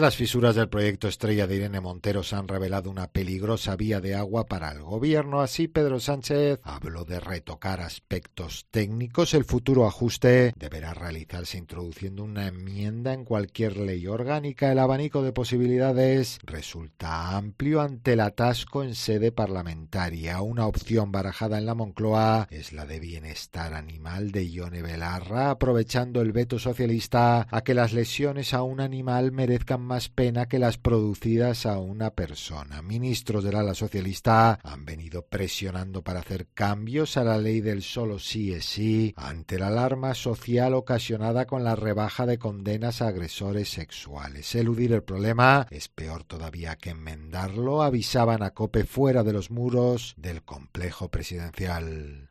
Las fisuras del proyecto estrella de Irene Montero se han revelado una peligrosa vía de agua para el gobierno. Así, Pedro Sánchez habló de retocar aspectos técnicos. El futuro ajuste deberá realizarse introduciendo una enmienda en cualquier ley orgánica. El abanico de posibilidades resulta amplio ante el atasco en sede parlamentaria. Una opción barajada en la Moncloa es la de bienestar animal de Ione Belarra, aprovechando el veto socialista a que las lesiones a un animal merezcan más pena que las producidas a una persona. Ministros del ala socialista han venido presionando para hacer cambios a la ley del solo sí es sí ante la alarma social ocasionada con la rebaja de condenas a agresores sexuales. Eludir el problema es peor todavía que enmendarlo, avisaban a COPE fuera de los muros del complejo presidencial.